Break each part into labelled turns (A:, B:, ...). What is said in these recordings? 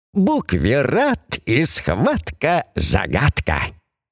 A: Буквират и схватка-загадка.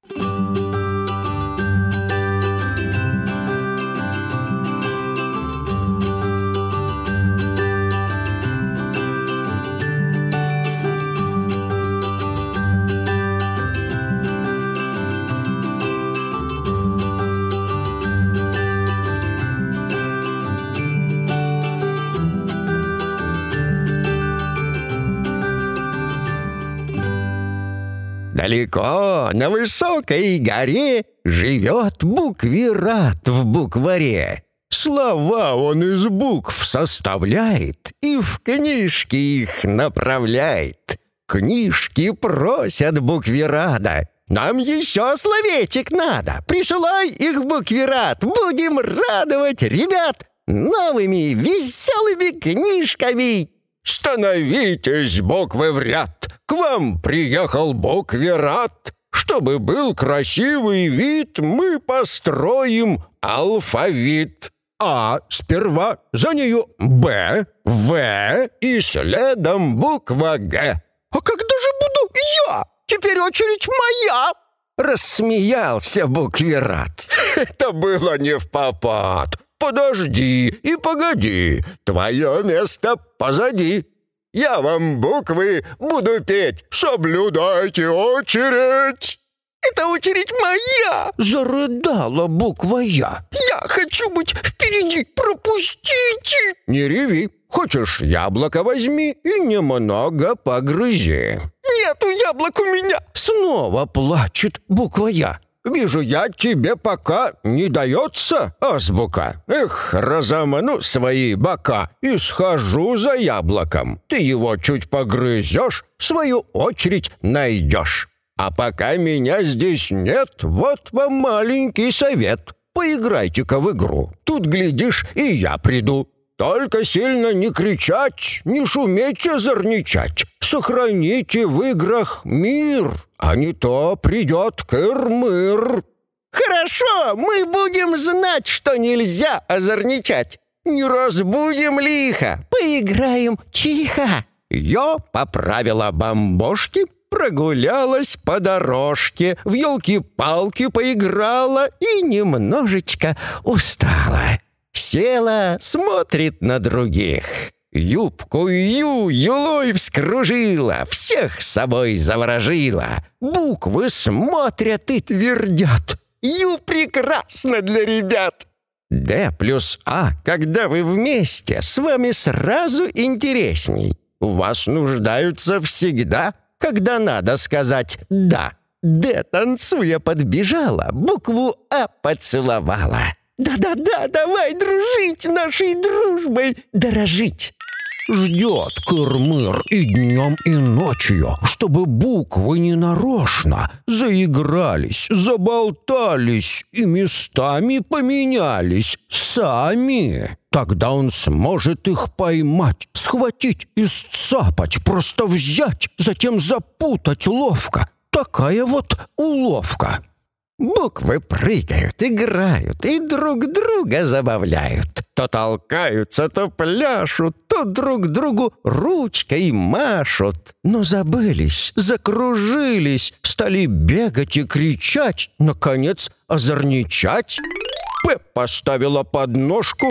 A: Далеко на высокой горе живет буквират в букваре. Слова он из букв составляет и в книжки их направляет. Книжки просят буквирада: нам еще словечек надо, присылай их в буквират, будем радовать ребят новыми веселыми книжками. Становитесь, буквы в ряд, к вам приехал буквират. Чтобы был красивый вид, мы построим алфавит. А сперва, за нею Б, В и следом буква Г. А когда же буду я? Теперь очередь моя. Рассмеялся буквират. Это было не впопад. Подожди и погоди, твое место позади. Я вам буквы буду петь, соблюдайте очередь. Это очередь моя, зарыдала буква Я. Я хочу быть впереди, пропустите. Не реви, хочешь яблоко возьми и немного погрызи. Нету яблок у меня. Снова плачет буква Я. Вижу я, тебе пока не дается азбука. Эх, разомну свои бока и схожу за яблоком. Ты его чуть погрызешь, свою очередь найдешь. А пока меня здесь нет, вот вам маленький совет. Поиграйте-ка в игру. Тут, глядишь, и я приду. Только сильно не кричать, не шуметь, озорничать. Сохраните в играх мир, а не то придет кыр-мыр. Хорошо, мы будем знать, что нельзя озорничать. Не разбудим лихо, поиграем тихо. Я поправила бамбошки, прогулялась по дорожке, в елки-палки поиграла и немножечко устала. Села, смотрит на других. Юбку юлой вскружила, всех собой заворожила. Буквы смотрят и твердят: Ю прекрасно для ребят. Д плюс А, когда вы вместе, с вами сразу интересней. У вас нуждаются всегда, когда надо сказать «да». Д, танцуя, подбежала, букву А поцеловала. Да-да-да, давай дружить, нашей дружбой дорожить. Ждет кыр-мыр и днем, и ночью, чтобы буквы ненарочно заигрались, заболтались и местами поменялись сами. Тогда он сможет их поймать, схватить и сцапать, просто взять, затем запутать ловко. Такая вот уловка. Буквы прыгают, играют и друг друга забавляют. То толкаются, то пляшут, то друг другу ручкой машут. Но забылись, закружились, стали бегать и кричать, наконец озорничать. П поставила подножку,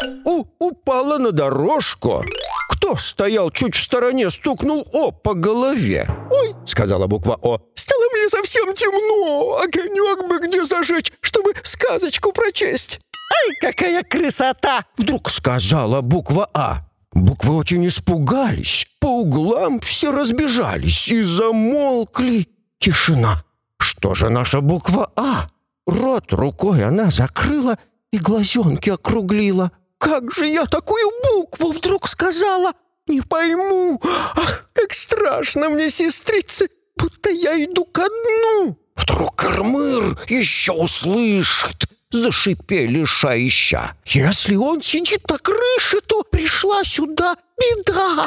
A: упала на дорожку. Кто стоял чуть в стороне, стукнул О по голове. «Ой», — сказала буква О, — «стало мне совсем темно, огонек бы где зажечь, чтобы сказочку прочесть». «Ай, какая красота!» — вдруг сказала буква А. Буквы очень испугались, по углам все разбежались и замолкли. Тишина. Что же наша буква А? Рот рукой она закрыла и глазенки округлила. «Как же я такую букву вдруг сказала? Не пойму. Ах, как страшно мне, сестрицы, будто я иду ко дну». Вдруг кыр-мыр еще услышит. Зашипели шаища. Если он сидит на крыше, то пришла сюда беда.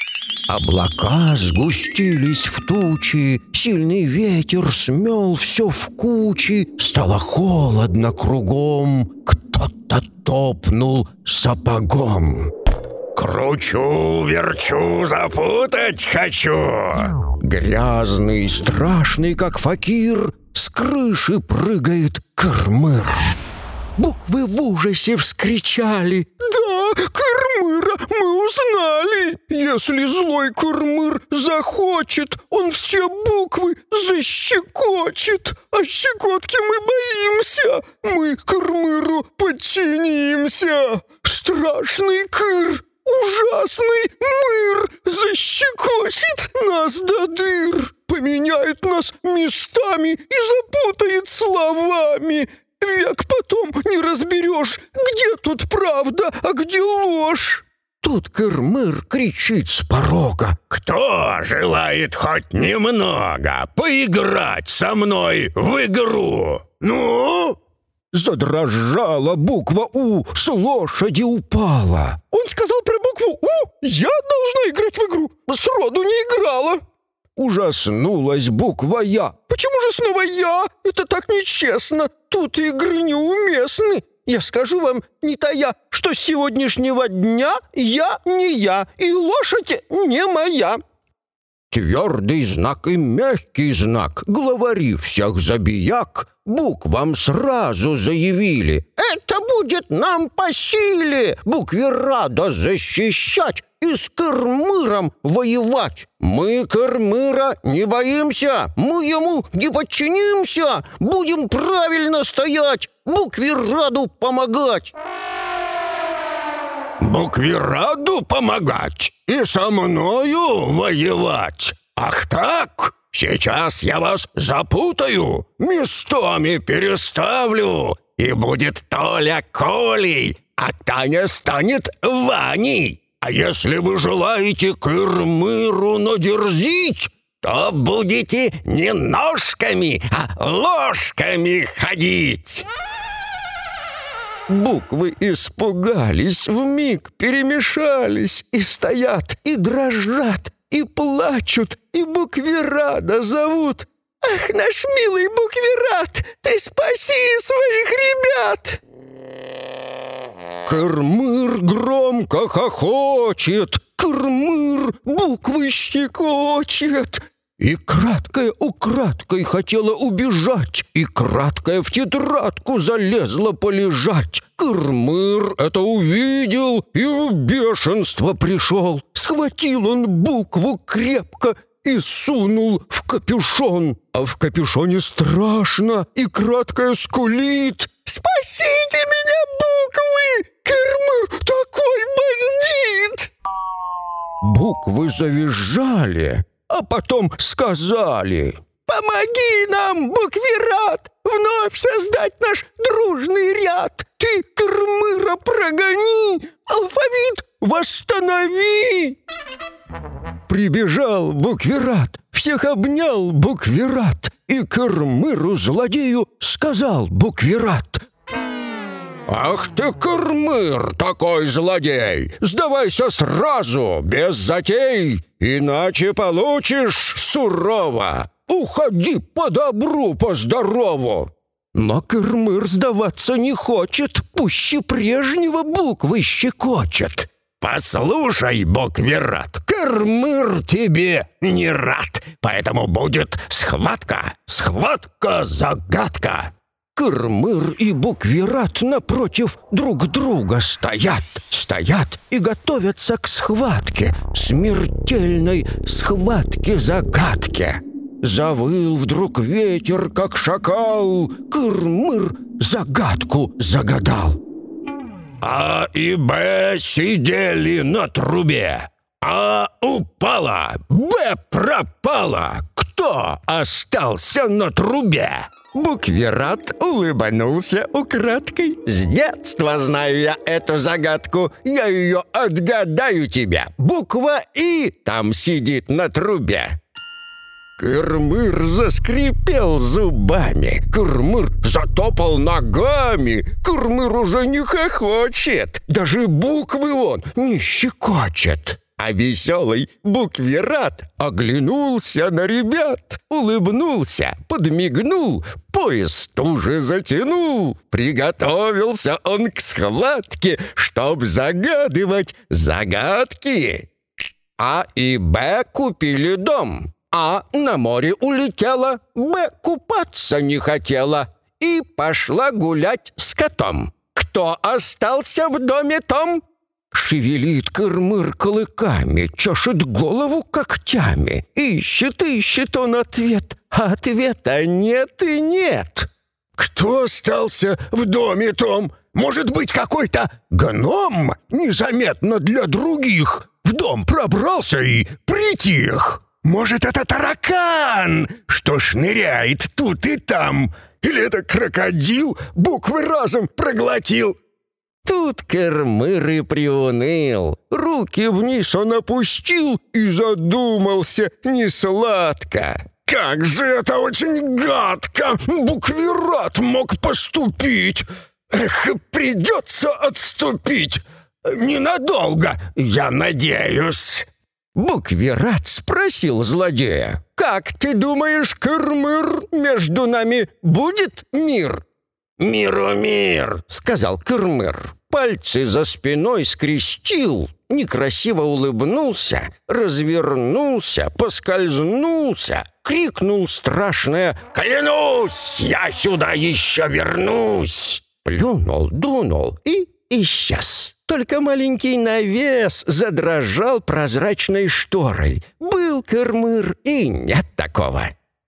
A: Облака сгустились в тучи, сильный ветер смел все в кучи, стало холодно кругом, кто-то топнул сапогом. Кручу, верчу, запутать хочу. Грязный, страшный, как факир, с крыши прыгает Кыр-мыр. Буквы в ужасе вскричали: «Да, Кыр-мыра мы узнали! Если злой Кыр-мыр захочет, он все буквы защекочет! А щекотки мы боимся! Мы Кыр-мыру подчинимся! Страшный Кыр, ужасный мыр защекочет нас до дыр! Поменяет нас местами и запутает словами! Век потом не разберешь, где тут правда, а где ложь!» Тут Кыр-мыр кричит с порога: «Кто желает хоть немного поиграть со мной в игру? Ну?» Задрожала буква «У», с лошади упала. «Он сказал про букву «У», я должна играть в игру, сроду не играла!» Ужаснулась буква «Я». «Почему же снова я? Это так нечестно. Тут игры неуместны. Я скажу вам, не тая, что с сегодняшнего дня я не я, и лошадь не моя». Твердый знак и мягкий знак, главари всех забияк, буквам сразу заявили: «Это будет нам по силе букве «Рада» защищать и с Кыр-мыром воевать. Мы Кыр-мыра не боимся, мы ему не подчинимся, будем правильно стоять, букве «Раду» помогать». «Букве «Раду» помогать и со мною воевать? Ах так? Сейчас я вас запутаю, местами переставлю, и будет Толя Колей, а Таня станет Ваней. А если вы желаете Кыр-мыру надерзить, то будете не ножками, а ложками ходить». Буквы испугались, вмиг перемешались, и стоят, и дрожат, и плачут, и букве «Рада» зовут: «Ах, наш милый букве «Рад», ты спаси своих ребят!» Кыр-мыр громко хохочет, Кыр-мыр буквы щекочет. И краткая украдкой хотела убежать, и краткая в тетрадку залезла полежать. Кыр-мыр это увидел и в бешенство пришел. Схватил он букву крепко и сунул в капюшон. А в капюшоне страшно, и краткая скулит: «Спасите меня, буквы! Кыр-мыр такой бандит!» Буквы завизжали, а потом сказали: «Помоги нам, букве «Рад», вновь создать наш дружный ряд. Ты Кыр-мыра прогони, алфавит восстанови!» Прибежал букве «Рад», всех обнял букве «Рад», и Кыр-мыру злодею сказал букве «Рад»: «Ах ты, Кыр-мыр, такой злодей! Сдавайся сразу, без затей, иначе получишь сурово! Уходи по добру, по здорову!» Но Кыр-мыр сдаваться не хочет, пуще прежнего буквы щекочет. «Послушай, букве «Рад», Кыр-мыр тебе не рад, поэтому будет схватка, схватка-загадка». Кыр-мыр и букве «Рад» напротив друг друга стоят и готовятся к схватке, смертельной схватке-загадке. Завыл вдруг ветер, как шакал, Кыр-мыр загадку загадал. А и Б сидели на трубе, А упала, Б пропала. Кто остался на трубе? Букве «Рад» улыбнулся украдкой. «С детства знаю я эту загадку, я ее отгадаю тебя. Буква «И» там сидит на трубе». Кыр-мыр заскрипел зубами, Кыр-мыр затопал ногами, Кыр-мыр уже не хохочет, даже буквы он не щекочет. А веселый буквират оглянулся на ребят, улыбнулся, подмигнул, пояс туже затянул. Приготовился он к схватке, чтоб загадывать загадки. А и Б купили дом. А на море улетела, Б купаться не хотела и пошла гулять с котом. Кто остался в доме том? Шевелит Кыр-мыр клыками, чешет голову когтями. Ищет он ответ, а ответа нет и нет.
B: Кто остался в доме том? Может быть, какой-то гном незаметно для других в дом пробрался и притих? Может, это таракан, что шныряет тут и там? Или это крокодил буквы разом проглотил?
A: Тут Кыр-мыр и приуныл, руки вниз он опустил и задумался несладко.
B: Как же это очень гадко буквират мог поступить! Эх, придется отступить. Ненадолго, я надеюсь.
A: Буквират спросил злодея: «Как ты думаешь, Кыр-мыр, между нами будет мир?»
B: «Миру мир»,
A: — сказал Кыр-мыр. Пальцы за спиной скрестил, некрасиво улыбнулся, развернулся, поскользнулся, крикнул страшное:
B: «Клянусь, я сюда еще вернусь!»
A: Плюнул, дунул и исчез. Только маленький навес задрожал прозрачной шторой. Был Кыр-мыр и нет такого.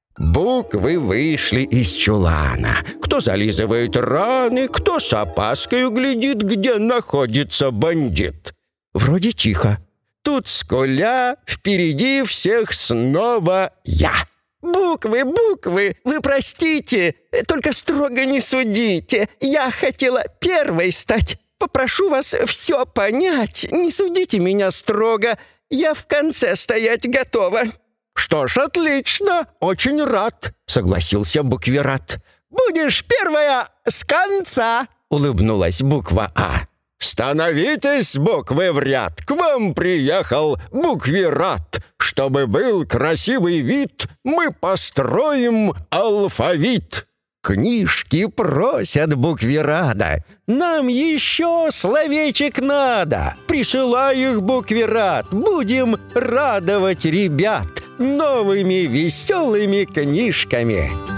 A: Буквы вышли из чулана. Кто зализывает раны, кто с опаской глядит, где находится бандит. Вроде тихо. Тут скуля, впереди всех снова я. «Буквы, буквы, вы простите, только строго не судите. Я хотела первой стать. Попрошу вас все понять, не судите меня строго. Я в конце стоять готова». «Что ж, отлично, очень рад», — согласился буквират. «Будешь первая с конца», — улыбнулась буква А. «Становитесь, буквы, в ряд, к вам приехал буквират. Чтобы был красивый вид, мы построим алфавит». Книжки просят буквирада: «Нам еще словечек надо». Присылай их, буквират, будем радовать ребят новыми веселыми книжками.